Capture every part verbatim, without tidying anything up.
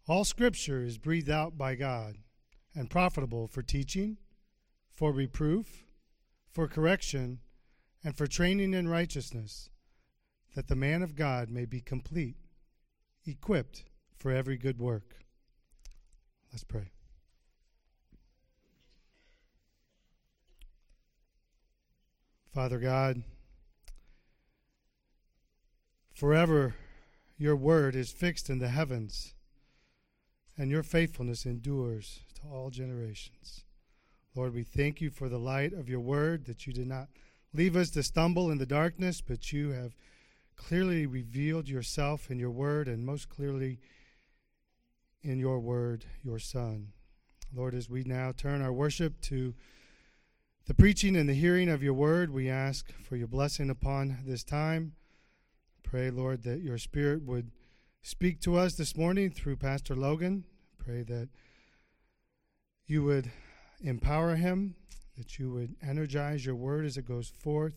All Scripture is breathed out by God and profitable for teaching, for reproof, for correction, and for training in righteousness, that the man of God may be complete, equipped for every good work. Let's pray. Father God, forever your word is fixed in the heavens, and your faithfulness endures to all generations. Lord, we thank you for the light of your word, that you did not leave us to stumble in the darkness, but you have clearly revealed yourself in your word, and most clearly in your word, your Son. Lord, as we now turn our worship to the preaching and the hearing of your word, we ask for your blessing upon this time. Pray, Lord, that your Spirit would speak to us this morning through Pastor Logan. Pray that you would empower him, that you would energize your word as it goes forth.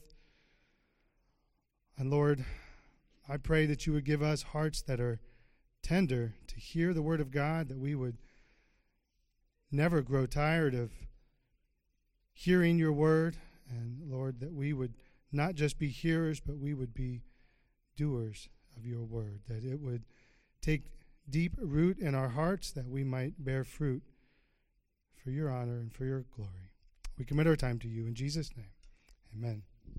And Lord, I pray that you would give us hearts that are tender to hear the word of God, that we would never grow tired of hearing your word. And Lord, that we would not just be hearers, but we would be doers of your word, that it would take deep root in our hearts, that we might bear fruit for your honor and for your glory. We commit our time to you in Jesus' name. Amen.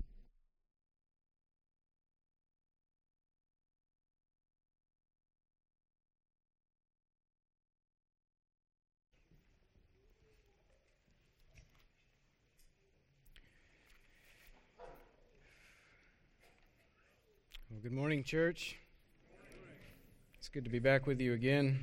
Well, good morning, church. It's good to be back with you again.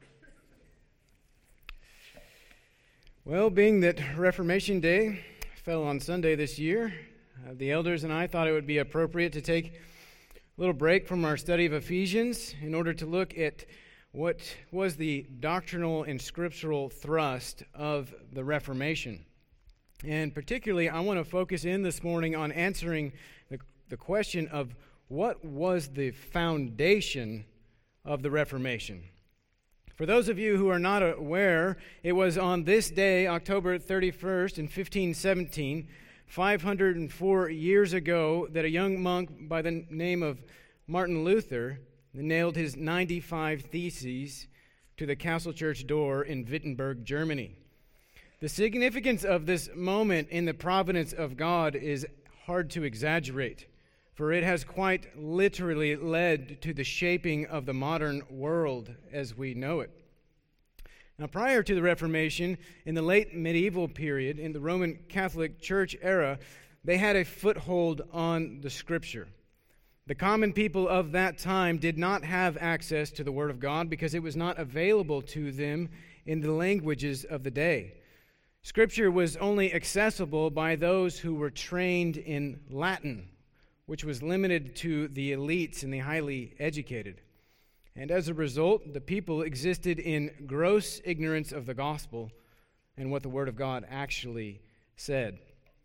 Well, being that Reformation Day fell on Sunday this year, uh, the elders and I thought it would be appropriate to take a little break from our study of Ephesians in order to look at what was the doctrinal and scriptural thrust of the Reformation. And particularly, I want to focus in this morning on answering the, the question of what was the foundation of the Reformation. For those of you who are not aware, it was on this day, October thirty-first in fifteen seventeen, five hundred four years ago, that a young monk by the name of Martin Luther nailed his ninety-five Theses to the castle church door in Wittenberg, Germany. The significance of this moment in the providence of God is hard to exaggerate, for it has quite literally led to the shaping of the modern world as we know it. Now, prior to the Reformation, in the late medieval period, in the Roman Catholic Church era, they had a foothold on the Scripture. The common people of that time did not have access to the Word of God because it was not available to them in the languages of the day. Scripture was only accessible by those who were trained in Latin, which was limited to the elites and the highly educated. And as a result, the people existed in gross ignorance of the gospel and what the Word of God actually said.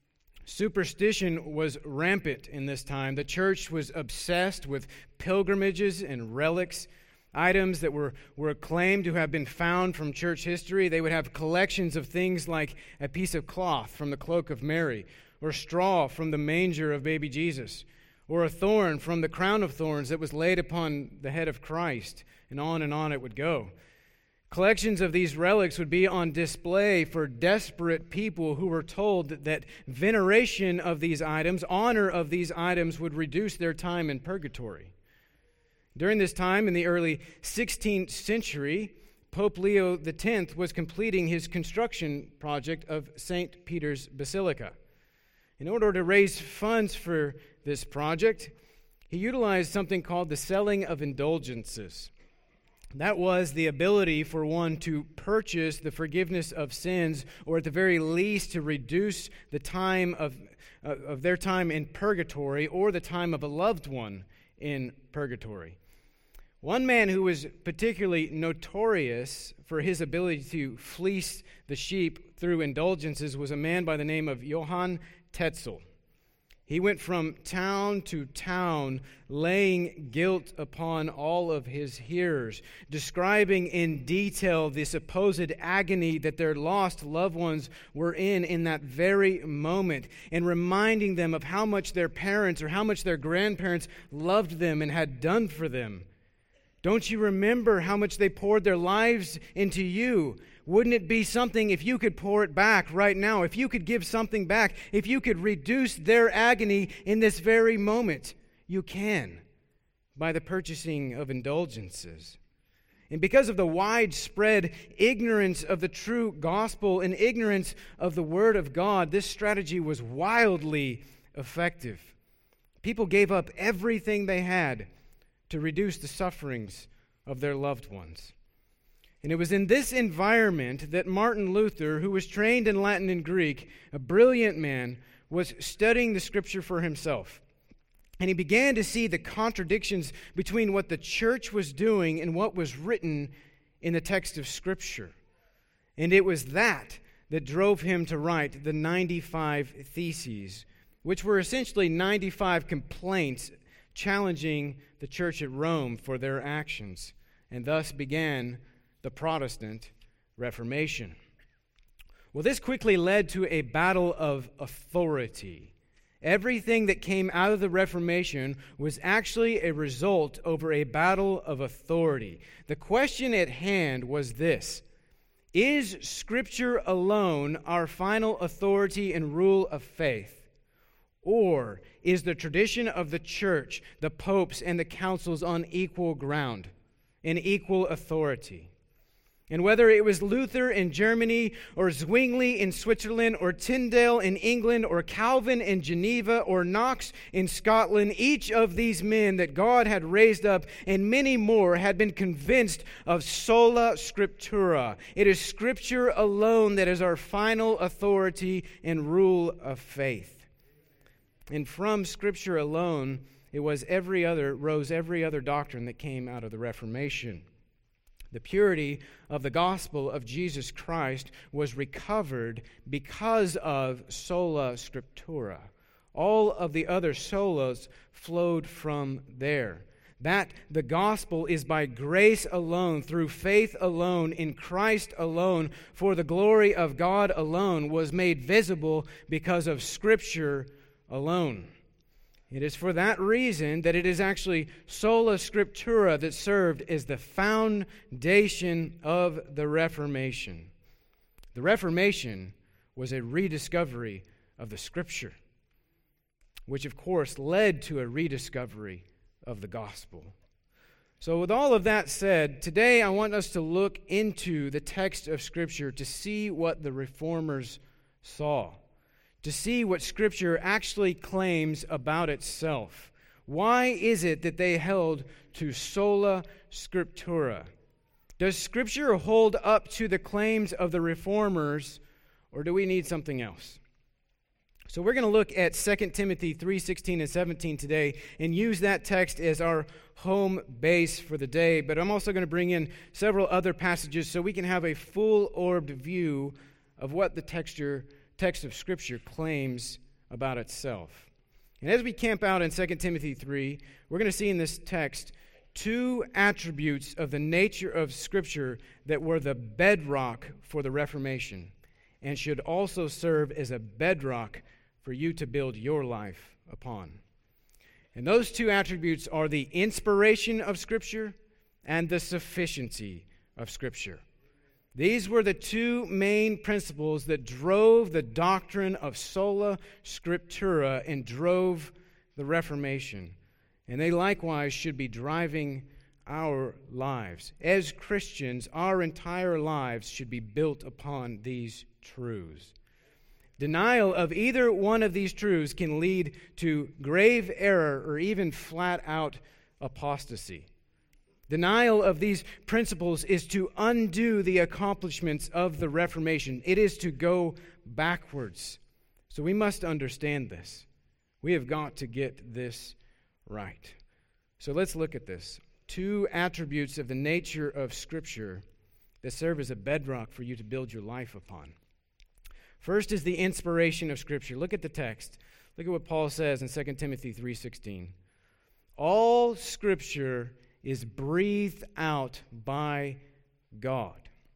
Superstition was rampant in this time. The church was obsessed with pilgrimages and relics, items that were, were claimed to have been found from church history. They would have collections of things like a piece of cloth from the cloak of Mary, or straw from the manger of baby Jesus, or a thorn from the crown of thorns that was laid upon the head of Christ, and on and on it would go. Collections of these relics would be on display for desperate people who were told that veneration of these items, honor of these items, would reduce their time in purgatory. During this time, in the early sixteenth century, Pope Leo the tenth was completing his construction project of Saint Peter's Basilica. In order to raise funds for this project, he utilized something called the selling of indulgences. That was the ability for one to purchase the forgiveness of sins, or at the very least to reduce the time of, uh, of their time in purgatory, or the time of a loved one in purgatory. One man who was particularly notorious for his ability to fleece the sheep through indulgences was a man by the name of Johann Tetzel. He went from town to town, laying guilt upon all of his hearers, describing in detail the supposed agony that their lost loved ones were in in that very moment, and reminding them of how much their parents or how much their grandparents loved them and had done for them. Don't you remember how much they poured their lives into you? Wouldn't it be something if you could pour it back right now, if you could give something back, if you could reduce their agony in this very moment? You can, by the purchasing of indulgences. And because of the widespread ignorance of the true gospel and ignorance of the Word of God, this strategy was wildly effective. People gave up everything they had to reduce the sufferings of their loved ones. And it was in this environment that Martin Luther, who was trained in Latin and Greek, a brilliant man, was studying the Scripture for himself. And he began to see the contradictions between what the church was doing and what was written in the text of Scripture. And it was that that drove him to write the ninety-five Theses, which were essentially ninety-five complaints challenging the church at Rome for their actions, and thus began the Protestant Reformation. Well, this quickly led to a battle of authority. Everything that came out of the Reformation was actually a result over a battle of authority. The question at hand was this: is Scripture alone our final authority and rule of faith? Or is the tradition of the church, the popes, and the councils on equal ground, in equal authority? And whether it was Luther in Germany, or Zwingli in Switzerland, or Tyndale in England, or Calvin in Geneva, or Knox in Scotland, each of these men that God had raised up, and many more, had been convinced of sola scriptura. It is Scripture alone that is our final authority and rule of faith. And from Scripture alone, it was every other, rose every other doctrine that came out of the Reformation. The purity of the gospel of Jesus Christ was recovered because of sola scriptura. All of the other solas flowed from there. That the gospel is by grace alone, through faith alone, in Christ alone, for the glory of God alone, was made visible because of Scripture alone. It is for that reason that it is actually sola scriptura that served as the foundation of the Reformation. The Reformation was a rediscovery of the Scripture, which of course led to a rediscovery of the gospel. So with all of that said, today I want us to look into the text of Scripture to see what the Reformers saw, to see what Scripture actually claims about itself. Why is it that they held to sola scriptura? Does Scripture hold up to the claims of the Reformers, or do we need something else? So we're going to look at Second Timothy three sixteen and seventeen today and use that text as our home base for the day. But I'm also going to bring in several other passages so we can have a full-orbed view of what the texture text of Scripture claims about itself. And as we camp out in Second Timothy three, we're going to see in this text two attributes of the nature of Scripture that were the bedrock for the Reformation and should also serve as a bedrock for you to build your life upon. And those two attributes are the inspiration of Scripture and the sufficiency of Scripture. These were the two main principles that drove the doctrine of sola scriptura and drove the Reformation. And they likewise should be driving our lives. As Christians, our entire lives should be built upon these truths. Denial of either one of these truths can lead to grave error or even flat-out apostasy. Denial of these principles is to undo the accomplishments of the Reformation. It is to go backwards. So we must understand this. We have got to get this right. So let's look at this. Two attributes of the nature of Scripture that serve as a bedrock for you to build your life upon. First is the inspiration of Scripture. Look at the text. Look at what Paul says in Second Timothy three sixteen. All Scripture is breathed out by God.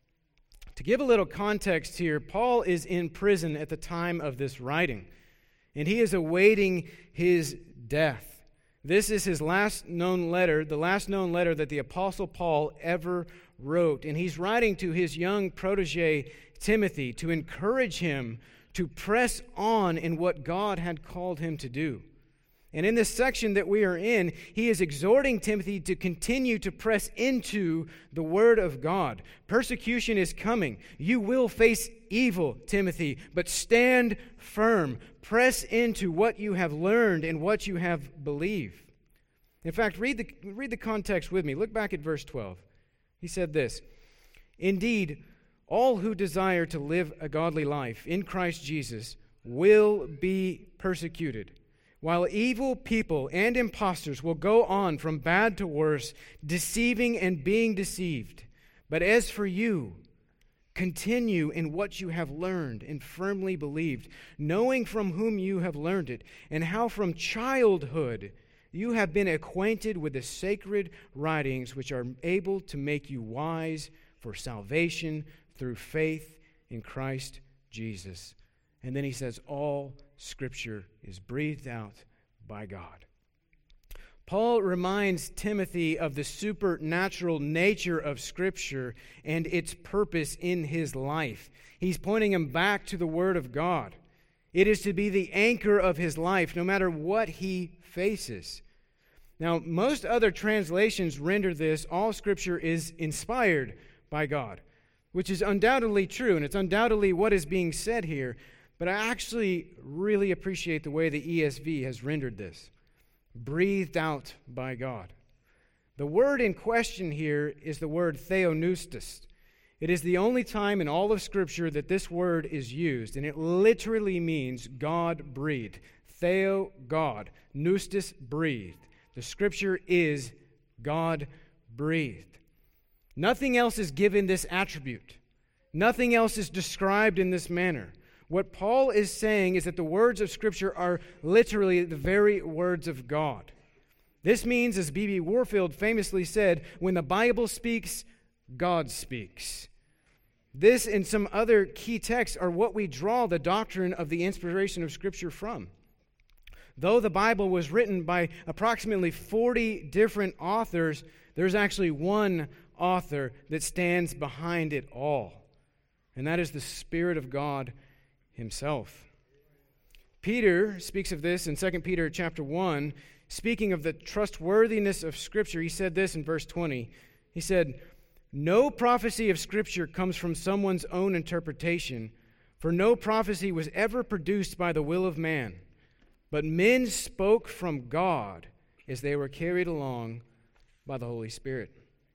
To give a little context here, Paul is in prison at the time of this writing, and he is awaiting his death. This is his last known letter, the last known letter that the Apostle Paul ever wrote. And he's writing to his young protege, Timothy, to encourage him to press on in what God had called him to do. And in this section that we are in, he is exhorting Timothy to continue to press into the Word of God. Persecution is coming. You will face evil, Timothy, but stand firm. Press into what you have learned and what you have believed. In fact, read the, read the context with me. Look back at verse twelve. He said this, "Indeed, all who desire to live a godly life in Christ Jesus will be persecuted, while evil people and impostors will go on from bad to worse, deceiving and being deceived. But as for you, continue in what you have learned and firmly believed, knowing from whom you have learned it, and how from childhood you have been acquainted with the sacred writings, which are able to make you wise for salvation through faith in Christ Jesus." And then he says, all Scripture is breathed out by God. Paul reminds Timothy of the supernatural nature of Scripture and its purpose in his life. He's pointing him back to the Word of God. It is to be the anchor of his life, no matter what he faces. Now, most other translations render this, all Scripture is inspired by God, which is undoubtedly true, and it's undoubtedly what is being said here. But I actually really appreciate the way the E S V has rendered this. Breathed out by God. The word in question here is the word theopneustos. It is the only time in all of Scripture that this word is used, and it literally means God breathed. Theo, God. Pneustos, breathed. The Scripture is God breathed. Nothing else is given this attribute. Nothing else is described in this manner. What Paul is saying is that the words of Scripture are literally the very words of God. This means, as B B Warfield famously said, when the Bible speaks, God speaks. This and some other key texts are what we draw the doctrine of the inspiration of Scripture from. Though the Bible was written by approximately forty different authors, there's actually one author that stands behind it all, and that is the Spirit of God Himself. Peter speaks of this in Second Peter chapter one, speaking of the trustworthiness of Scripture. He said this in verse twenty. He said, "No prophecy of Scripture comes from someone's own interpretation, for no prophecy was ever produced by the will of man, but men spoke from God as they were carried along by the Holy Spirit."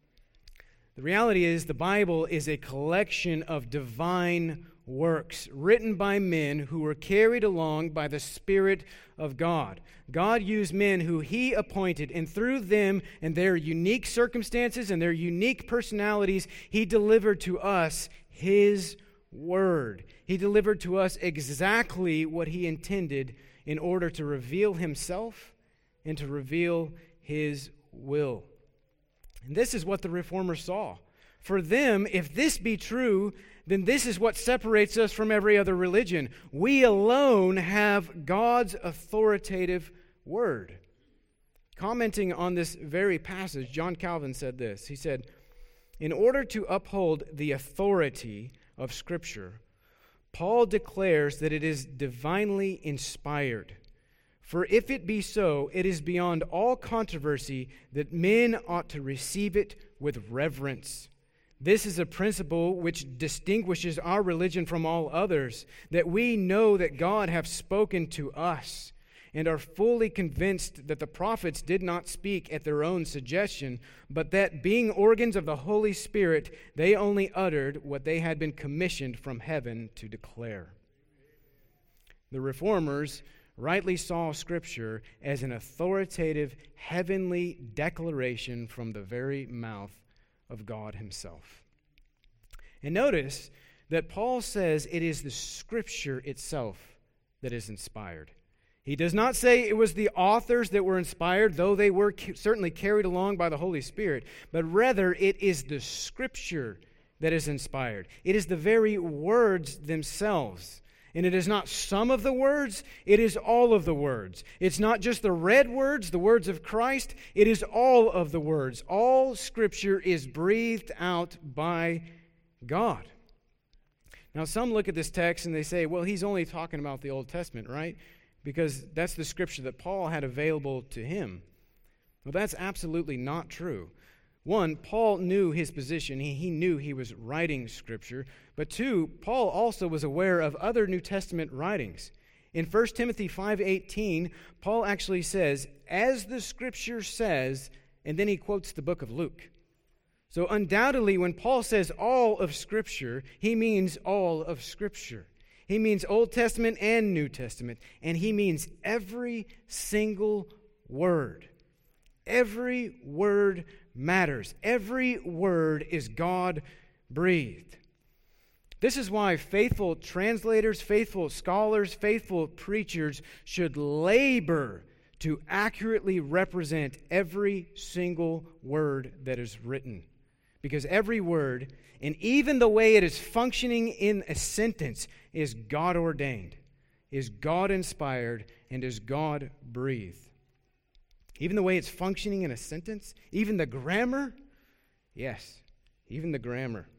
The reality is the Bible is a collection of divine works written by men who were carried along by the Spirit of God. God used men who He appointed, and through them and their unique circumstances and their unique personalities, He delivered to us His Word. He delivered to us exactly what He intended in order to reveal Himself and to reveal His will. And this is what the Reformers saw. For them, if this be true, then this is what separates us from every other religion. We alone have God's authoritative word. Commenting on this very passage, John Calvin said this. He said, "In order to uphold the authority of Scripture, Paul declares that it is divinely inspired. For if it be so, it is beyond all controversy that men ought to receive it with reverence. This is a principle which distinguishes our religion from all others, that we know that God hath spoken to us, and are fully convinced that the prophets did not speak at their own suggestion, but that, being organs of the Holy Spirit, they only uttered what they had been commissioned from heaven to declare." The Reformers rightly saw Scripture as an authoritative heavenly declaration from the very mouth of God Himself. And notice that Paul says it is the Scripture itself that is inspired. He does not say it was the authors that were inspired, though they were certainly carried along by the Holy Spirit, but rather it is the Scripture that is inspired. It is the very words themselves. And it is not some of the words, it is all of the words. It's not just the read words, the words of Christ, it is all of the words. All Scripture is breathed out by God. Now, some look at this text and they say, well, he's only talking about the Old Testament, right? Because that's the Scripture that Paul had available to him. Well, that's absolutely not true. One, Paul knew his position. He, he knew he was writing Scripture. But two, Paul also was aware of other New Testament writings. In First Timothy five eighteen, Paul actually says, as the Scripture says, and then he quotes the book of Luke. So undoubtedly, when Paul says all of Scripture, he means all of Scripture. He means Old Testament and New Testament. And he means every single word. Every word matters. Every word is God-breathed. This is why faithful translators, faithful scholars, faithful preachers should labor to accurately represent every single word that is written. Because every word, and even the way it is functioning in a sentence, is God-ordained, is God-inspired, and is God-breathed. Even the way it's functioning in a sentence, even the grammar, yes, even the grammar.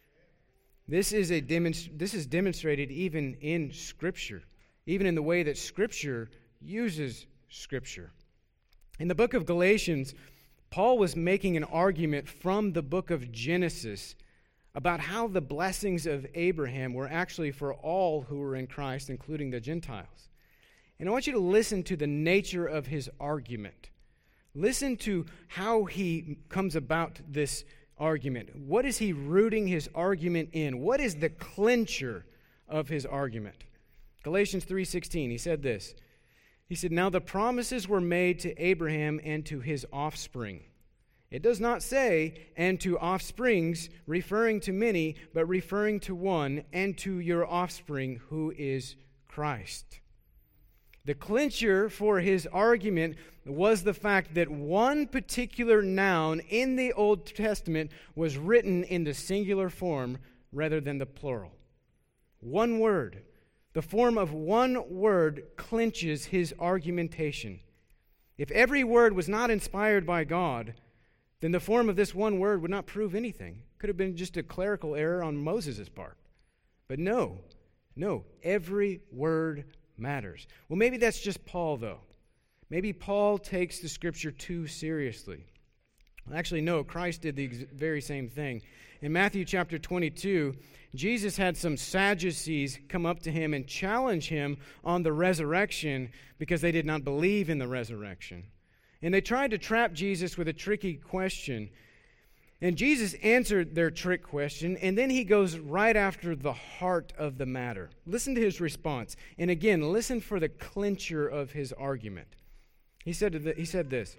This is a demonst- this is demonstrated even in Scripture, even in the way that Scripture uses Scripture. In the book of Galatians, Paul was making an argument from the book of Genesis about how the blessings of Abraham were actually for all who were in Christ, including the Gentiles. And I want you to listen to the nature of his argument. Listen to how he comes about this argument. What is he rooting his argument in? What is the clincher of his argument? Galatians three sixteen, he said this. He said, now the promises were made to Abraham and to his offspring. It does not say, and to offsprings, referring to many, but referring to one, and to your offspring, who is Christ. The clincher for his argument was the fact that one particular noun in the Old Testament was written in the singular form rather than the plural. One word. The form of one word clinches his argumentation. If every word was not inspired by God, then the form of this one word would not prove anything. Could have been just a clerical error on Moses' part. But no, no, every word matters. Well, maybe that's just Paul, though. Maybe Paul takes the Scripture too seriously. Actually, no, Christ did the ex- very same thing. In Matthew chapter twenty-two, Jesus had some Sadducees come up to him and challenge him on the resurrection because they did not believe in the resurrection. And they tried to trap Jesus with a tricky question. And Jesus answered their trick question, and then he goes right after the heart of the matter. Listen to his response. And again, listen for the clincher of his argument. He said, to the, he said this,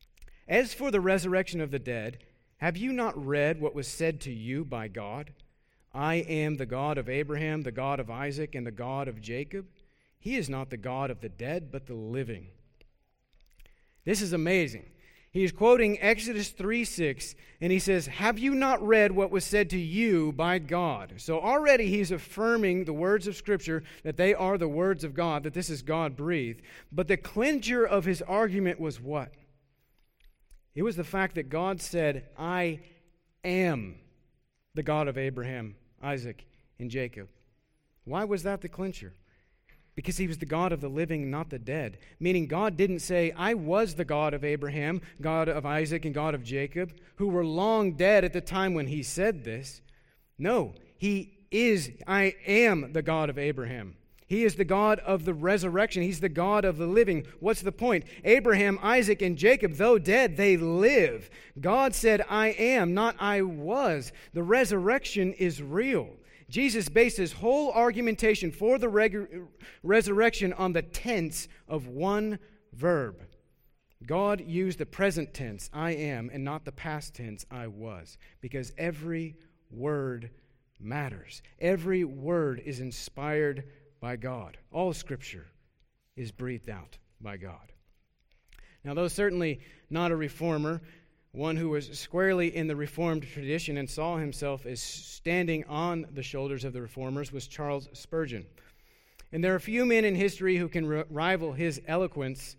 as for the resurrection of the dead, have you not read what was said to you by God? I am the God of Abraham, the God of Isaac, and the God of Jacob. He is not the God of the dead, but the living. This is amazing. He is quoting Exodus three six, and he says, have you not read what was said to you by God? So already he's affirming the words of Scripture, that they are the words of God, that this is God-breathed. But the clincher of his argument was what? It was the fact that God said, I am the God of Abraham, Isaac, and Jacob. Why was that the clincher? Because he was the God of the living, not the dead. Meaning God didn't say, I was the God of Abraham, God of Isaac, and God of Jacob, who were long dead at the time when he said this. No, he is, I am the God of Abraham. He is the God of the resurrection. He's the God of the living. What's the point? Abraham, Isaac, and Jacob, though dead, they live. God said, I am, not I was. The resurrection is real. Jesus based his whole argumentation for the reg- resurrection on the tense of one verb. God used the present tense, I am, and not the past tense, I was, because every word matters. Every word is inspired by God. All Scripture is breathed out by God. Now, though certainly not a reformer, one who was squarely in the Reformed tradition and saw himself as standing on the shoulders of the Reformers was Charles Spurgeon. And there are few men in history who can r- rival his eloquence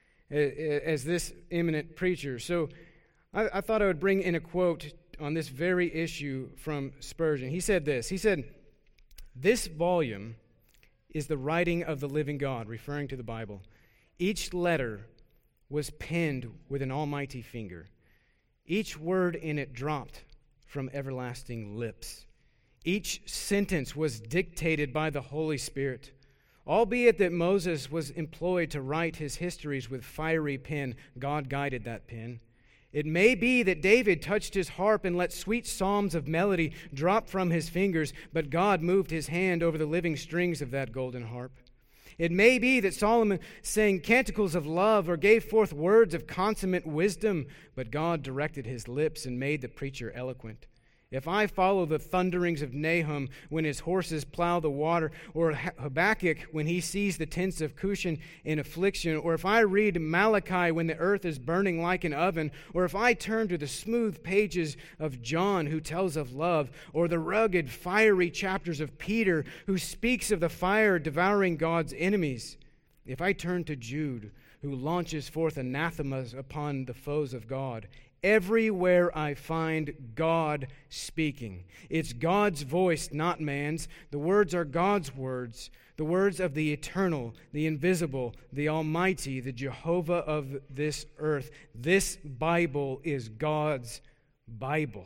as this eminent preacher. So I, I thought I would bring in a quote on this very issue from Spurgeon. He said this, he said, "This volume is the writing of the living God," referring to the Bible. "Each letter was penned with an almighty finger. Each word in it dropped from everlasting lips. Each sentence was dictated by the Holy Spirit. Albeit that Moses was employed to write his histories with fiery pen, God guided that pen. It may be that David touched his harp and let sweet psalms of melody drop from his fingers, but God moved his hand over the living strings of that golden harp. It may be that Solomon sang canticles of love or gave forth words of consummate wisdom, but God directed his lips and made the preacher eloquent. If I follow the thunderings of Nahum when his horses plow the water, or Habakkuk when he sees the tents of Cushan in affliction, or if I read Malachi when the earth is burning like an oven, or if I turn to the smooth pages of John who tells of love, or the rugged, fiery chapters of Peter who speaks of the fire devouring God's enemies, if I turn to Jude who launches forth anathemas upon the foes of God, everywhere I find God speaking. It's God's voice, not man's. The words are God's words, the words of the eternal, the invisible, the almighty, the Jehovah of this earth. This Bible is God's Bible.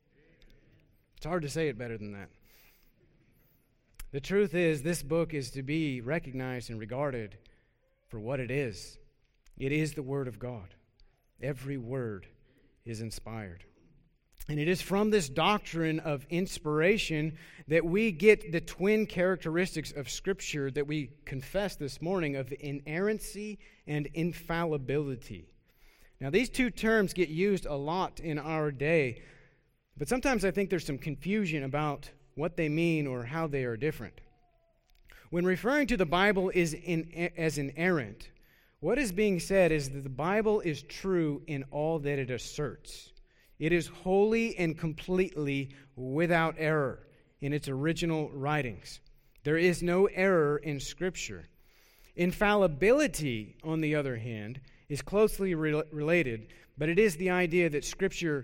It's hard to say it better than that. The truth is, this book is to be recognized and regarded for what it is. It is the Word of God. Every word is inspired. And it is from this doctrine of inspiration that we get the twin characteristics of Scripture that we confess this morning of inerrancy and infallibility. Now, these two terms get used a lot in our day, but sometimes I think there's some confusion about what they mean or how they are different. When referring to the Bible is in, as inerrant, what is being said is that the Bible is true in all that it asserts. It is wholly and completely without error in its original writings. There is no error in Scripture. Infallibility, on the other hand, is closely re- related, but it is the idea that Scripture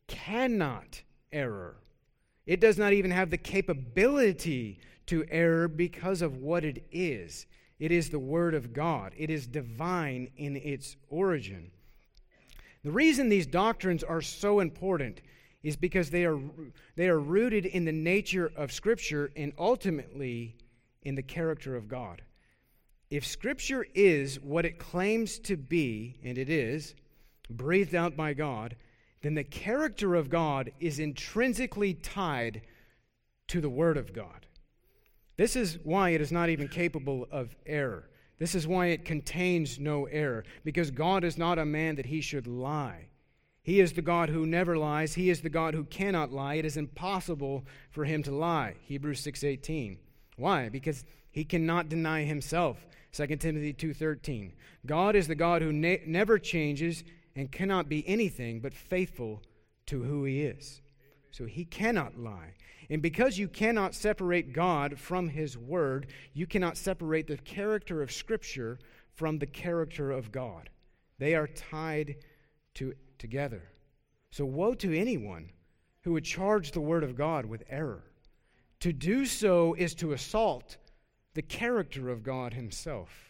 cannot err. It does not even have the capability to err because of what it is. It is the Word of God. It is divine in its origin. The reason these doctrines are so important is because they are, they are rooted in the nature of Scripture and ultimately in the character of God. If Scripture is what it claims to be, and it is, breathed out by God, then the character of God is intrinsically tied to the Word of God. This is why it is not even capable of error. This is why it contains no error, because God is not a man that he should lie. He is the God who never lies. He is the God who cannot lie. It is impossible for him to lie. Hebrews six eighteen. Why? Because he cannot deny himself. Second Timothy two thirteen. God is the God who ne- never changes and cannot be anything but faithful to who he is. So he cannot lie. And because you cannot separate God from his word, you cannot separate the character of Scripture from the character of God. They are tied to, together. So woe to anyone who would charge the word of God with error. To do so is to assault the character of God himself.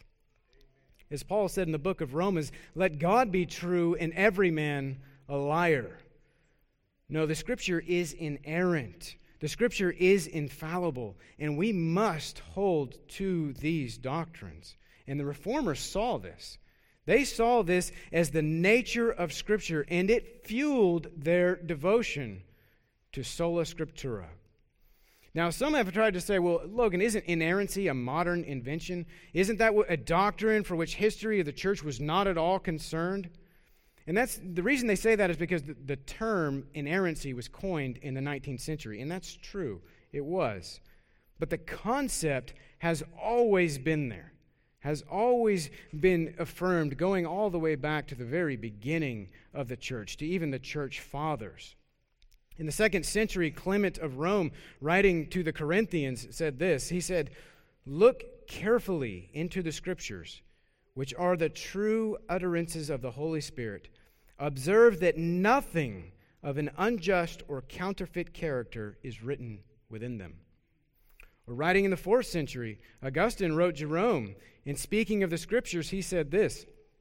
As Paul said in the book of Romans, let God be true and every man a liar. No, the Scripture is inerrant. The Scripture is infallible, and we must hold to these doctrines. And the Reformers saw this. They saw this as the nature of Scripture, and it fueled their devotion to sola scriptura. Now, some have tried to say, well, Logan, isn't inerrancy a modern invention? Isn't that a doctrine for which history of the church was not at all concerned? And that's the reason they say that is because the, the term inerrancy was coined in the nineteenth century, and that's true. It was. But the concept has always been there, has always been affirmed going all the way back to the very beginning of the church, to even the church fathers. In the second century, Clement of Rome, writing to the Corinthians, said this. He said, "Look carefully into the Scriptures, which are the true utterances of the Holy Spirit. Observe that nothing of an unjust or counterfeit character is written within them." Or writing in the fourth century, Augustine wrote Jerome. In speaking of the Scriptures, he said this.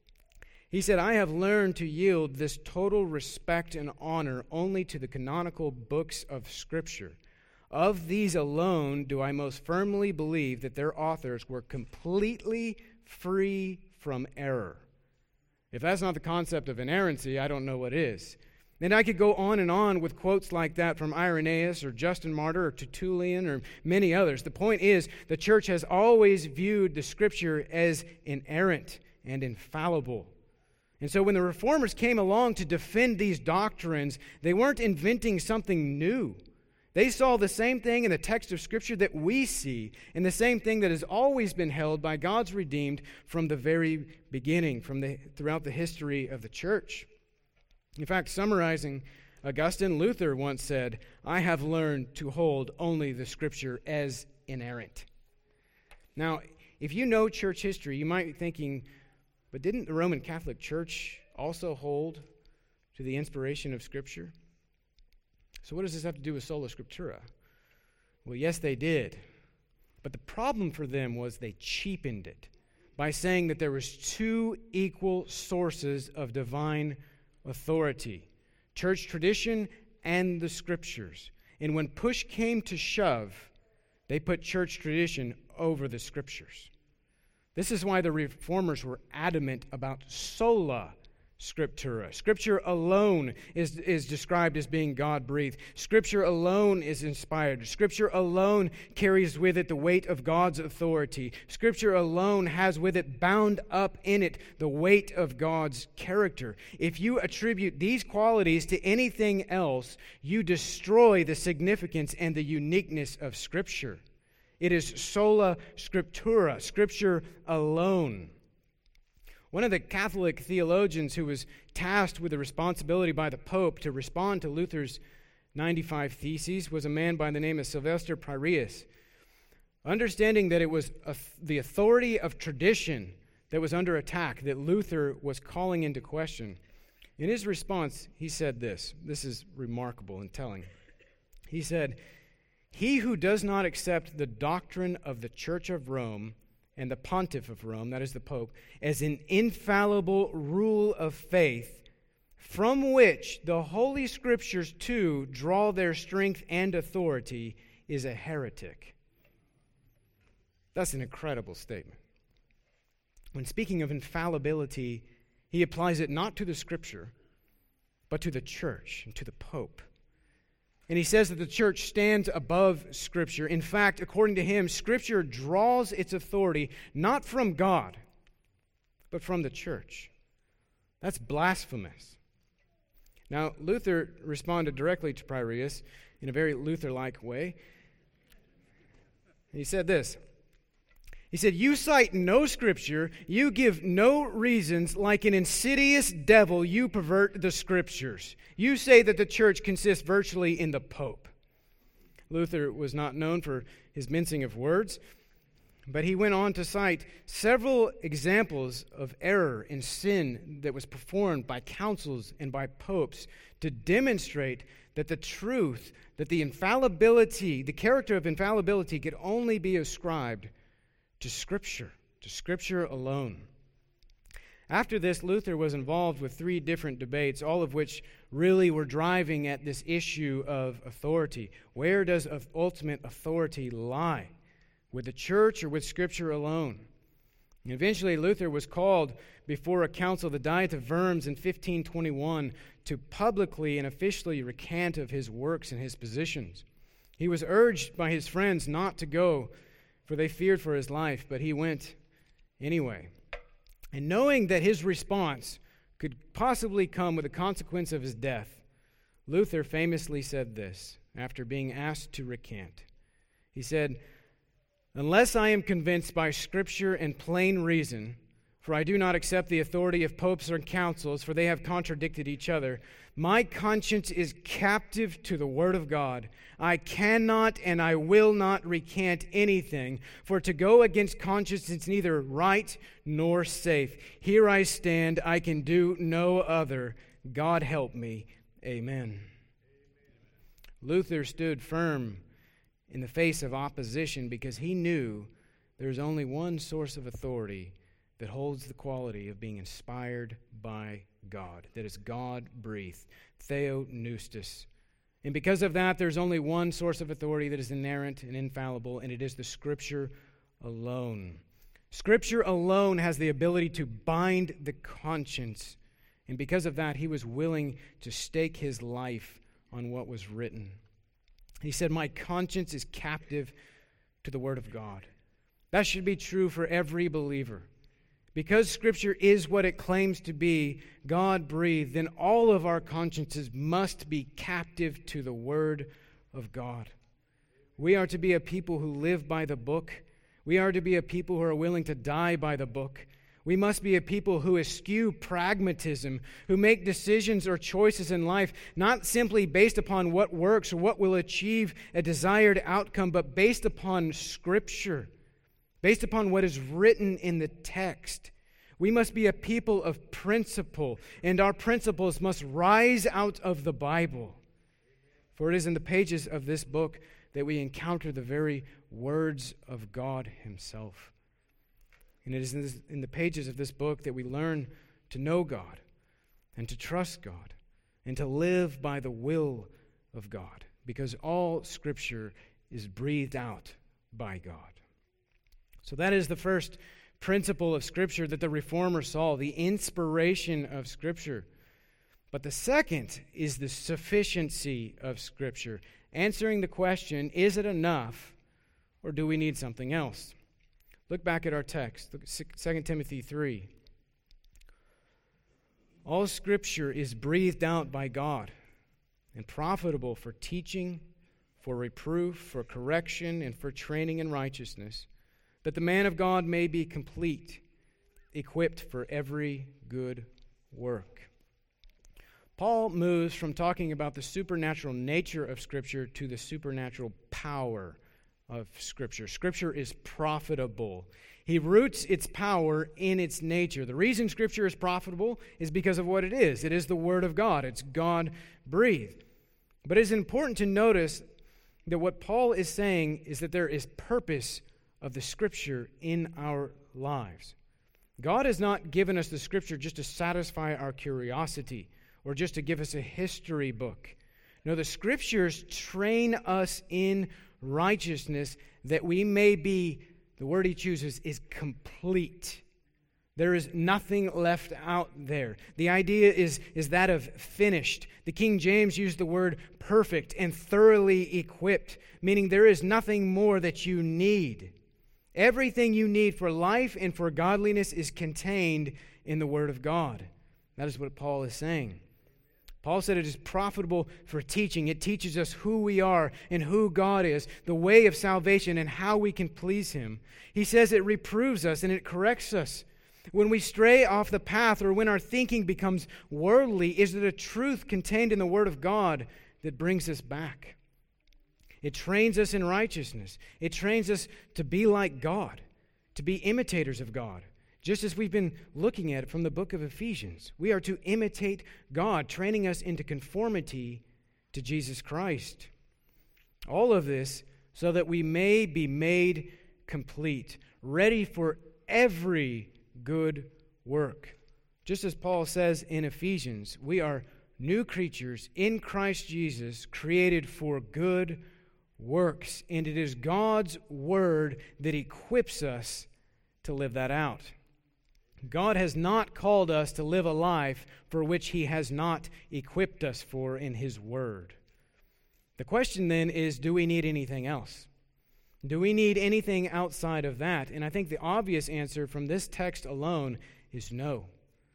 He said, "I have learned to yield this total respect and honor only to the canonical books of Scripture. Of these alone do I most firmly believe that their authors were completely free from error." If that's not the concept of inerrancy, I don't know what is. And I could go on and on with quotes like that from Irenaeus or Justin Martyr or Tertullian or many others. The point is, the church has always viewed the Scripture as inerrant and infallible. And so when the Reformers came along to defend these doctrines, they weren't inventing something new. They saw the same thing in the text of Scripture that we see, and the same thing that has always been held by God's redeemed from the very beginning, from the throughout the history of the church. In fact, summarizing Augustine, Luther once said, "I have learned to hold only the Scripture as inerrant." Now, if you know church history, you might be thinking, but didn't the Roman Catholic Church also hold to the inspiration of Scripture? So what does this have to do with sola scriptura? Well, yes, they did. But the problem for them was they cheapened it by saying that there was two equal sources of divine authority, church tradition and the Scriptures. And when push came to shove, they put church tradition over the Scriptures. This is why the Reformers were adamant about sola scriptura. Scripture alone is, is described as being God-breathed. Scripture alone is inspired. Scripture alone carries with it the weight of God's authority. Scripture alone has with it, bound up in it, the weight of God's character. If you attribute these qualities to anything else, you destroy the significance and the uniqueness of Scripture. It is sola scriptura, Scripture alone. One of the Catholic theologians who was tasked with the responsibility by the Pope to respond to Luther's ninety-five Theses was a man by the name of Sylvester Prierius. Understanding that it was a, the authority of tradition that was under attack, that Luther was calling into question, in his response, he said this. This is remarkable and telling. He said, "He who does not accept the doctrine of the Church of Rome and the Pontiff of Rome," that is the Pope, "as an infallible rule of faith, from which the Holy Scriptures too draw their strength and authority, is a heretic." That's an incredible statement. When speaking of infallibility, he applies it not to the Scripture, but to the church and to the Pope. And he says that the church stands above Scripture. In fact, according to him, Scripture draws its authority not from God, but from the church. That's blasphemous. Now, Luther responded directly to Prierius in a very Luther-like way. He said this. He said, "You cite no Scripture, you give no reasons. Like an insidious devil, you pervert the Scriptures. You say that the church consists virtually in the Pope." Luther was not known for his mincing of words, but he went on to cite several examples of error and sin that was performed by councils and by popes to demonstrate that the truth, that the infallibility, the character of infallibility could only be ascribed to Scripture, to Scripture alone. After this, Luther was involved with three different debates, all of which really were driving at this issue of authority. Where does ultimate authority lie? With the church or with Scripture alone? And eventually, Luther was called before a council, the Diet of Worms, in fifteen twenty-one, to publicly and officially recant of his works and his positions. He was urged by his friends not to go, for they feared for his life, but he went anyway. And knowing that his response could possibly come with the consequence of his death, Luther famously said this after being asked to recant. He said, Unless I am convinced by Scripture and plain reason, for I do not accept the authority of popes or councils, for they have contradicted each other, my conscience is captive to the Word of God. I cannot and I will not recant anything, for to go against conscience is neither right nor safe. Here I stand, I can do no other. God help me. Amen. Luther stood firm in the face of opposition because he knew there's only one source of authority that holds the quality of being inspired by God, that is God-breathed, Theopneustos. And because of that, there's only one source of authority that is inerrant and infallible, and it is the Scripture alone. Scripture alone has the ability to bind the conscience, and because of that, he was willing to stake his life on what was written. He said, my conscience is captive to the Word of God. That should be true for every believer. Because Scripture is what it claims to be, God-breathed, then all of our consciences must be captive to the Word of God. We are to be a people who live by the book. We are to be a people who are willing to die by the book. We must be a people who eschew pragmatism, who make decisions or choices in life not simply based upon what works or what will achieve a desired outcome, but based upon Scripture, based upon what is written in the text. We must be a people of principle, and our principles must rise out of the Bible. For it is in the pages of this book that we encounter the very words of God Himself. And it is in, this, in the pages of this book that we learn to know God and to trust God and to live by the will of God, because all Scripture is breathed out by God. So that is the first principle of Scripture that the Reformer saw, the inspiration of Scripture. But the second is the sufficiency of Scripture, answering the question, is it enough or do we need something else? Look back at our text, Second Timothy three. All Scripture is breathed out by God and profitable for teaching, for reproof, for correction, and for training in righteousness, that the man of God may be complete, equipped for every good work. Paul moves from talking about the supernatural nature of Scripture to the supernatural power of Scripture. Scripture is profitable. He roots its power in its nature. The reason Scripture is profitable is because of what it is. It is the Word of God. It's God-breathed. But it's important to notice that what Paul is saying is that there is purpose of the Scripture in our lives. God has not given us the Scripture just to satisfy our curiosity or just to give us a history book. No, the Scriptures train us in righteousness that we may be, the word he chooses is complete. There is nothing left out there. The idea is, is that of finished. The King James used the word perfect and thoroughly equipped, meaning there is nothing more that you need. Everything you need for life and for godliness is contained in the Word of God. That is what Paul is saying. Paul said it is profitable for teaching. It teaches us who we are and who God is, the way of salvation and how we can please Him. He says it reproves us and it corrects us. When we stray off the path or when our thinking becomes worldly, is it a truth contained in the Word of God that brings us back? It trains us in righteousness. It trains us to be like God, to be imitators of God. Just as we've been looking at it from the book of Ephesians, we are to imitate God, training us into conformity to Jesus Christ. All of this so that we may be made complete, ready for every good work. Just as Paul says in Ephesians, we are new creatures in Christ Jesus, created for good works, and it is God's word that equips us to live that out. God has not called us to live a life for which He has not equipped us for in His Word. The question then is, do we need anything else? Do we need anything outside of that? And I think the obvious answer from this text alone is no.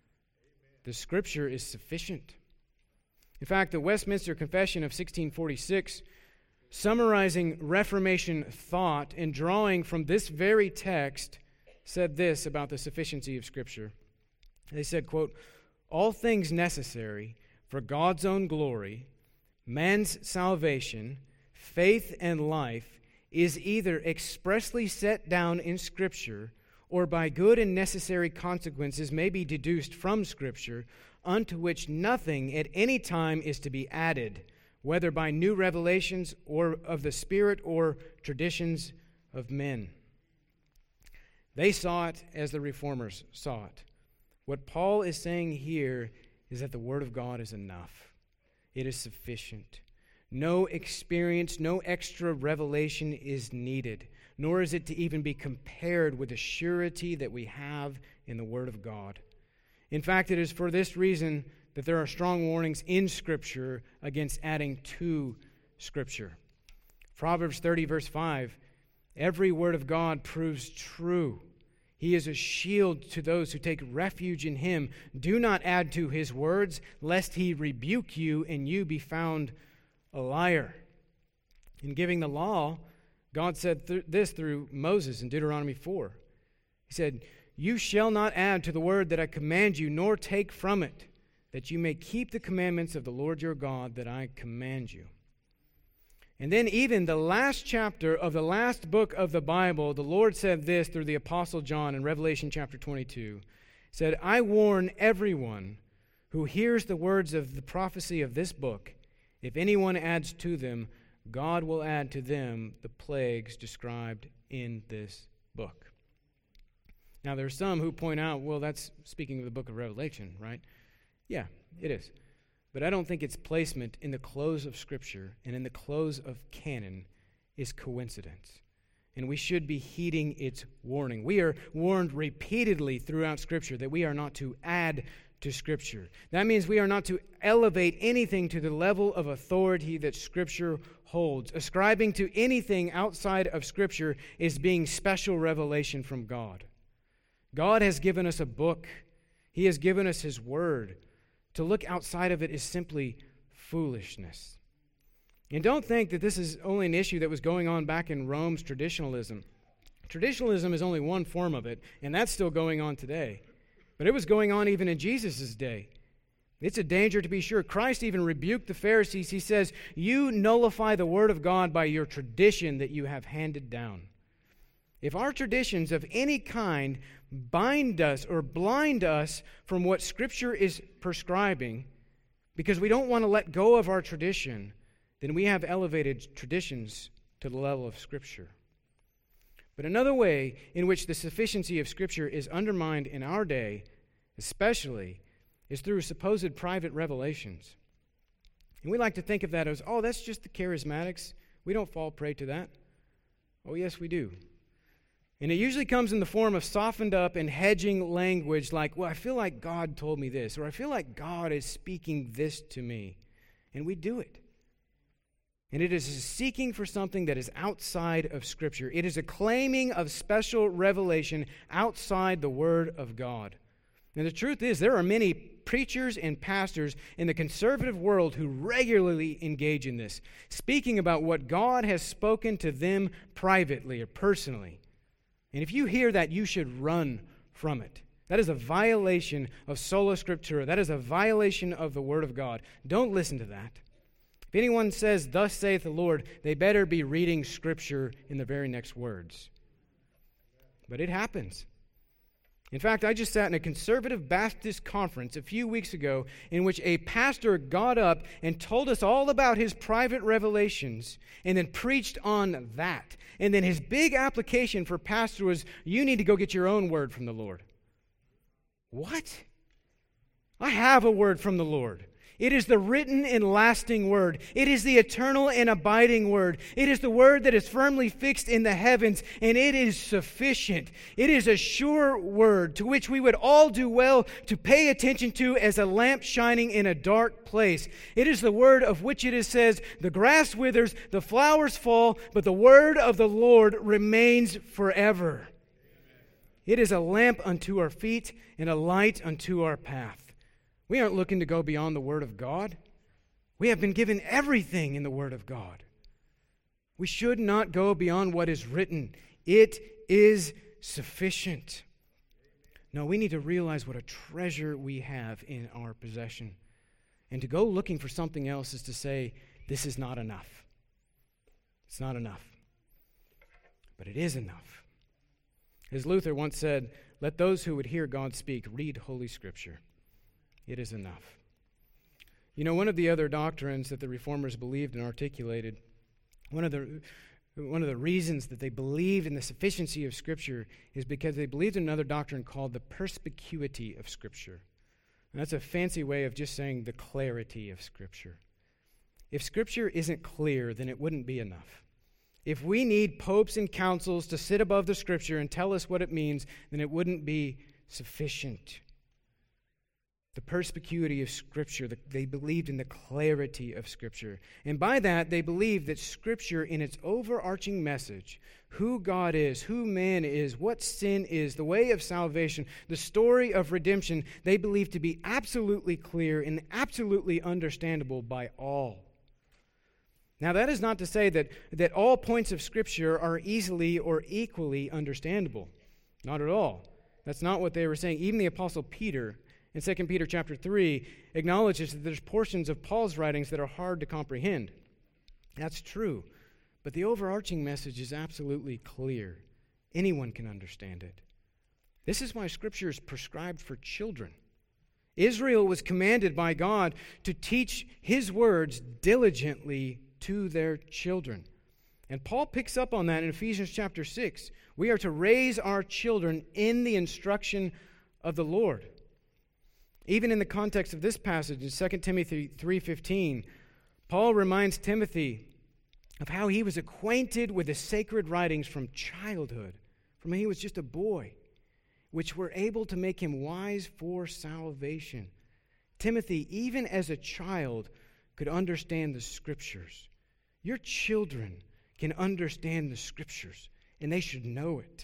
The Scripture is sufficient. In fact, the Westminster Confession of sixteen forty-six summarizing Reformation thought and drawing from this very text, said this about the sufficiency of Scripture. They said, quote, "All things necessary for God's own glory, man's salvation, faith, and life is either expressly set down in Scripture or by good and necessary consequences may be deduced from Scripture, unto which nothing at any time is to be added, whether by new revelations or of the Spirit or traditions of men." They saw it as the Reformers saw it. What Paul is saying here is that the Word of God is enough. It is sufficient. No experience, no extra revelation is needed, nor is it to even be compared with the surety that we have in the Word of God. In fact, it is for this reason that there are strong warnings in Scripture against adding to Scripture. Proverbs thirty, verse five, "Every word of God proves true. He is a shield to those who take refuge in him. Do not add to his words, lest he rebuke you and you be found a liar." In giving the law, God said th- this through Moses in Deuteronomy four. He said, "You shall not add to the word that I command you, nor take from it, that you may keep the commandments of the Lord your God that I command you." And then even the last chapter of the last book of the Bible, the Lord said this through the Apostle John in Revelation chapter twenty-two. He said, "I warn everyone who hears the words of the prophecy of this book, if anyone adds to them, God will add to them the plagues described in this book." Now, there are some who point out, well, that's speaking of the book of Revelation, right? Yeah, it is. But I don't think its placement in the close of Scripture and in the close of canon is coincidence. And we should be heeding its warning. We are warned repeatedly throughout Scripture that we are not to add to Scripture. That means we are not to elevate anything to the level of authority that Scripture holds. Ascribing to anything outside of Scripture is being special revelation from God. God has given us a book. He has given us His Word. To look outside of it is simply foolishness. And don't think that this is only an issue that was going on back in Rome's traditionalism. Traditionalism is only one form of it, and that's still going on today. But it was going on even in Jesus' day. It's a danger to be sure. Christ even rebuked the Pharisees. He says, "You nullify the word of God by your tradition that you have handed down." If our traditions of any kind bind us or blind us from what Scripture is prescribing because we don't want to let go of our tradition, then we have elevated traditions to the level of Scripture. But another way in which the sufficiency of Scripture is undermined in our day, especially, is through supposed private revelations. And we like to think of that as, oh, that's just the charismatics. We don't fall prey to that. Oh, yes, we do. And it usually comes in the form of softened up and hedging language like, well, I feel like God told me this, or I feel like God is speaking this to me. And we do it. And it is a seeking for something that is outside of Scripture. It is a claiming of special revelation outside the Word of God. And the truth is, there are many preachers and pastors in the conservative world who regularly engage in this, speaking about what God has spoken to them privately or personally. And if you hear that, you should run from it. That is a violation of sola scriptura. That is a violation of the Word of God. Don't listen to that. If anyone says, "Thus saith the Lord," they better be reading Scripture in the very next words. But it happens. In fact, I just sat in a conservative Baptist conference a few weeks ago in which a pastor got up and told us all about his private revelations and then preached on that. And then his big application for pastor was, you need to go get your own word from the Lord. What? I have a word from the Lord. It is the written and lasting word. It is the eternal and abiding word. It is the word that is firmly fixed in the heavens, and it is sufficient. It is a sure word to which we would all do well to pay attention to as a lamp shining in a dark place. It is the word of which it is says, "The grass withers, the flowers fall, but the word of the Lord remains forever." It is a lamp unto our feet and a light unto our path. We aren't looking to go beyond the Word of God. We have been given everything in the Word of God. We should not go beyond what is written. It is sufficient. No, we need to realize what a treasure we have in our possession. And to go looking for something else is to say, this is not enough. It's not enough. But it is enough. As Luther once said, let those who would hear God speak read Holy Scripture. It is enough. You know, one of the other doctrines that the Reformers believed and articulated, one of the one of the reasons that they believed in the sufficiency of Scripture is because they believed in another doctrine called the perspicuity of Scripture. And that's a fancy way of just saying the clarity of Scripture. If Scripture isn't clear, then it wouldn't be enough. If we need popes and councils to sit above the Scripture and tell us what it means, then it wouldn't be sufficient. The perspicuity of Scripture, the, they believed in the clarity of Scripture. And by that, they believed that Scripture, in its overarching message, who God is, who man is, what sin is, the way of salvation, the story of redemption, they believed to be absolutely clear and absolutely understandable by all. Now, that is not to say that, that all points of Scripture are easily or equally understandable. Not at all. That's not what they were saying. Even the Apostle Peter, in Second Peter chapter three, acknowledges that there's portions of Paul's writings that are hard to comprehend. That's true. But the overarching message is absolutely clear. Anyone can understand it. This is why Scripture is prescribed for children. Israel was commanded by God to teach His words diligently to their children. And Paul picks up on that in Ephesians chapter six. We are to raise our children in the instruction of the Lord. Even in the context of this passage in Second Timothy three fifteen, Paul reminds Timothy of how he was acquainted with the sacred writings from childhood, from when he was just a boy, which were able to make him wise for salvation. Timothy, even as a child, could understand the Scriptures. Your children can understand the Scriptures, and they should know it.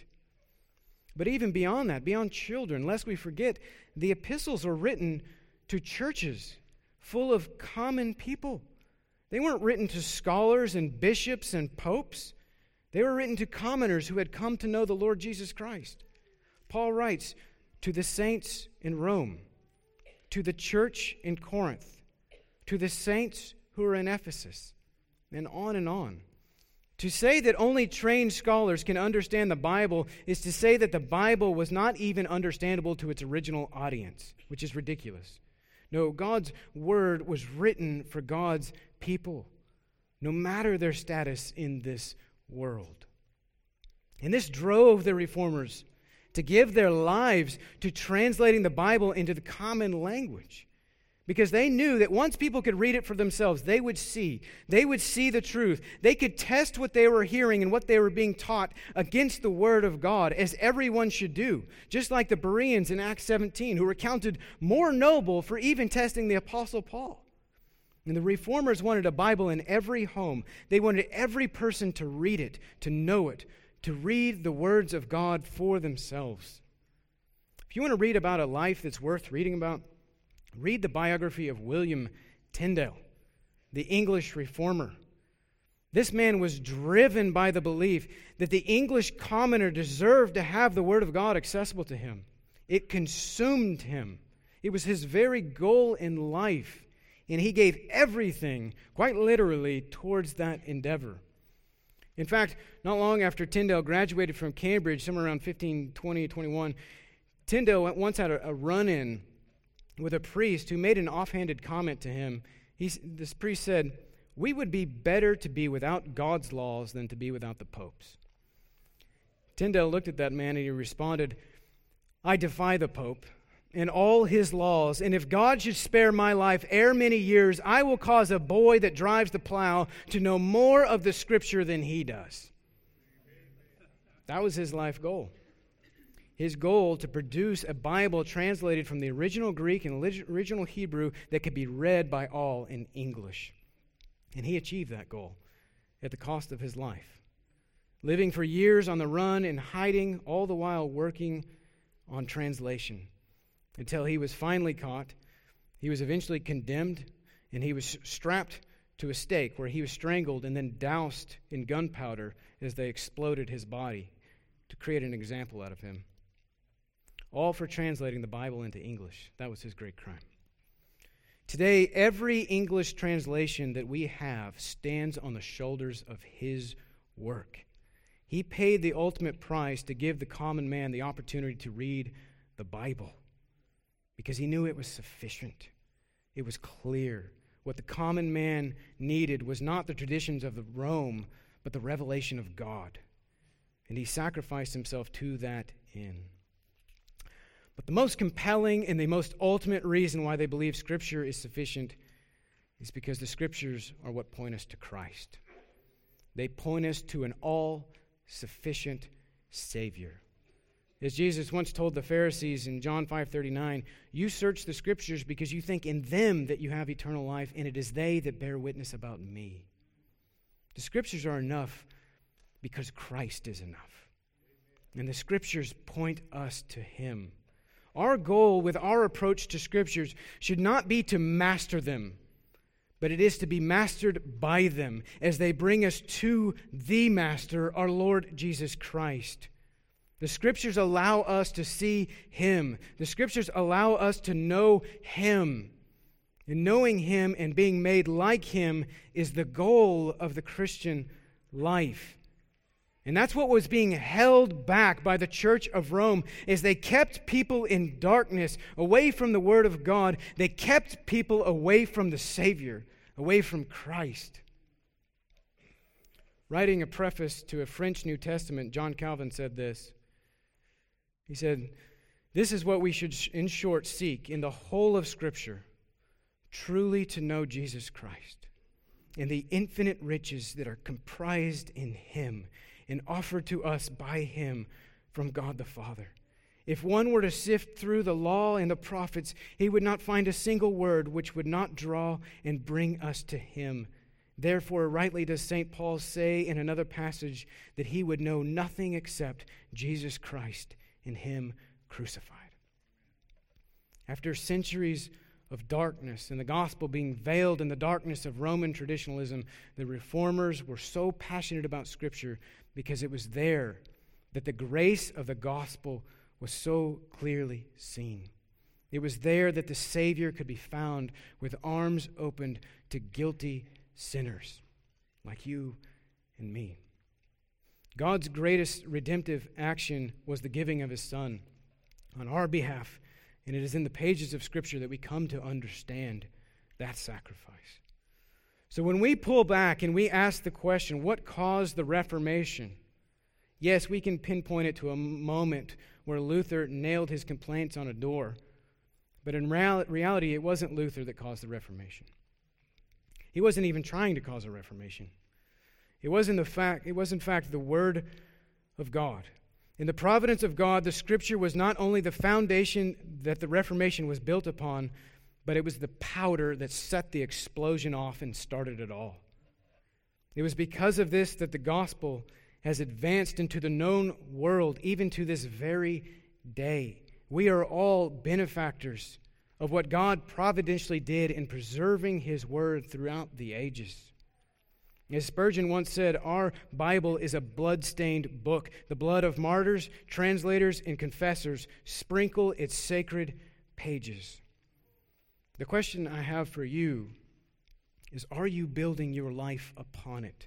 But even beyond that, beyond children, lest we forget, the epistles are written to churches full of common people. They weren't written to scholars and bishops and popes. They were written to commoners who had come to know the Lord Jesus Christ. Paul writes to the saints in Rome, to the church in Corinth, to the saints who are in Ephesus, and on and on. To say that only trained scholars can understand the Bible is to say that the Bible was not even understandable to its original audience, which is ridiculous. No, God's Word was written for God's people, no matter their status in this world. And this drove the Reformers to give their lives to translating the Bible into the common language. Because they knew that once people could read it for themselves, they would see. They would see the truth. They could test what they were hearing and what they were being taught against the Word of God, as everyone should do. Just like the Bereans in Acts seventeen, who were counted more noble for even testing the Apostle Paul. And the Reformers wanted a Bible in every home. They wanted every person to read it, to know it, to read the words of God for themselves. If you want to read about a life that's worth reading about, read the biography of William Tyndale, the English reformer. This man was driven by the belief that the English commoner deserved to have the Word of God accessible to him. It consumed him. It was his very goal in life, and he gave everything, quite literally, towards that endeavor. In fact, not long after Tyndale graduated from Cambridge, somewhere around fifteen twenty, twenty-one, Tyndale once had a, a run-in with a priest who made an offhanded comment to him. He, this priest said, "We would be better to be without God's laws than to be without the Pope's." Tyndale looked at that man and he responded, "I defy the Pope and all his laws, and if God should spare my life ere many years, I will cause a boy that drives the plow to know more of the Scripture than he does." That was his life goal. His goal to produce a Bible translated from the original Greek and original Hebrew that could be read by all in English. And he achieved that goal at the cost of his life, living for years on the run and hiding, all the while working on translation, until he was finally caught. He was eventually condemned, and he was strapped to a stake where he was strangled and then doused in gunpowder as they exploded his body to create an example out of him. All for translating the Bible into English. That was his great crime. Today, every English translation that we have stands on the shoulders of his work. He paid the ultimate price to give the common man the opportunity to read the Bible because he knew it was sufficient. It was clear. What the common man needed was not the traditions of the Rome, but the revelation of God. And he sacrificed himself to that end. But the most compelling and the most ultimate reason why they believe Scripture is sufficient is because the Scriptures are what point us to Christ. They point us to an all-sufficient Savior. As Jesus once told the Pharisees in John five thirty-nine, "You search the Scriptures because you think in them that you have eternal life, and it is they that bear witness about me." The Scriptures are enough because Christ is enough. And the Scriptures point us to Him. Our goal with our approach to Scriptures should not be to master them, but it is to be mastered by them as they bring us to the Master, our Lord Jesus Christ. The Scriptures allow us to see Him. The Scriptures allow us to know Him. And knowing Him and being made like Him is the goal of the Christian life. And that's what was being held back by the Church of Rome as they kept people in darkness, away from the Word of God. They kept people away from the Savior, away from Christ. Writing a preface to a French New Testament, John Calvin said this. He said, "This is what we should, in short, seek in the whole of Scripture, truly to know Jesus Christ and the infinite riches that are comprised in Him and offered to us by Him from God the Father. If one were to sift through the law and the prophets, he would not find a single word which would not draw and bring us to Him. Therefore, rightly does Saint Paul say in another passage that he would know nothing except Jesus Christ and Him crucified." After centuries of darkness and the gospel being veiled in the darkness of Roman traditionalism, the reformers were so passionate about Scripture because it was there that the grace of the gospel was so clearly seen. It was there that the Savior could be found with arms opened to guilty sinners like you and me. God's greatest redemptive action was the giving of His Son on our behalf, and it is in the pages of Scripture that we come to understand that sacrifice. So when we pull back and we ask the question, what caused the Reformation? Yes, we can pinpoint it to a moment where Luther nailed his complaints on a door. But in reality, it wasn't Luther that caused the Reformation. He wasn't even trying to cause a Reformation. It was in the fact, it was in fact the Word of God. In the providence of God, the Scripture was not only the foundation that the Reformation was built upon, but it was the powder that set the explosion off and started it all. It was because of this that the gospel has advanced into the known world, even to this very day. We are all benefactors of what God providentially did in preserving His Word throughout the ages. As Spurgeon once said, our Bible is a blood-stained book. The blood of martyrs, translators, and confessors sprinkle its sacred pages. The question I have for you is, are you building your life upon it?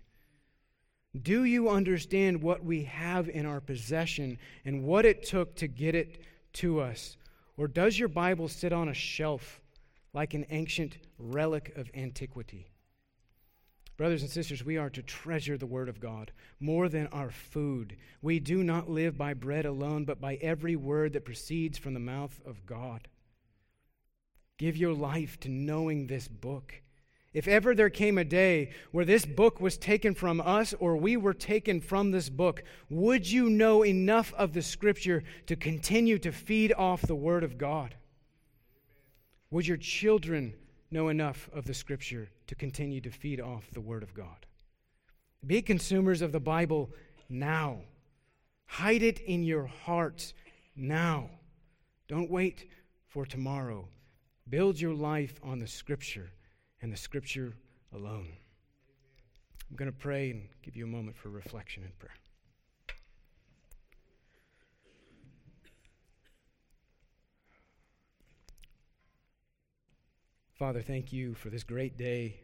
Do you understand what we have in our possession and what it took to get it to us? Or does your Bible sit on a shelf like an ancient relic of antiquity? Brothers and sisters, we are to treasure the Word of God more than our food. We do not live by bread alone, but by every word that proceeds from the mouth of God. Give your life to knowing this book. If ever there came a day where this book was taken from us or we were taken from this book, would you know enough of the Scripture to continue to feed off the Word of God? Would your children know enough of the Scripture to continue to feed off the Word of God? Be consumers of the Bible now. Hide it in your hearts now. Don't wait for tomorrow. Build your life on the Scripture, and the Scripture alone. I'm going to pray and give you a moment for reflection and prayer. Father, thank you for this great day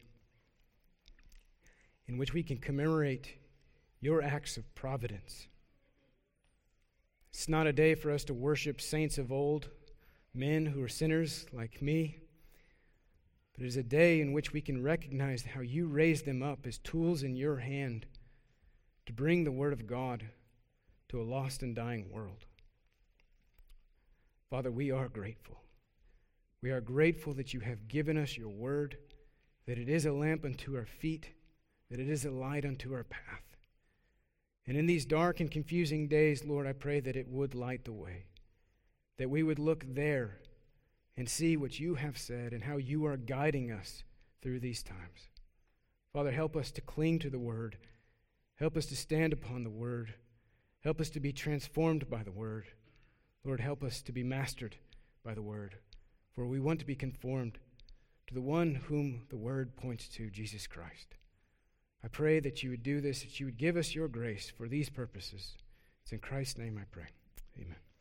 in which we can commemorate your acts of providence. It's not a day for us to worship saints of old, men who are sinners like me, but it is a day in which we can recognize how you raised them up as tools in your hand to bring the word of God to a lost and dying world. Father, we are grateful. We are grateful that you have given us your word, that it is a lamp unto our feet, that it is a light unto our path. And in these dark and confusing days, Lord, I pray that it would light the way, that we would look there and see what you have said and how you are guiding us through these times. Father, help us to cling to the word. Help us to stand upon the word. Help us to be transformed by the word. Lord, help us to be mastered by the word. For we want to be conformed to the one whom the word points to, Jesus Christ. I pray that you would do this, that you would give us your grace for these purposes. It's in Christ's name I pray. Amen.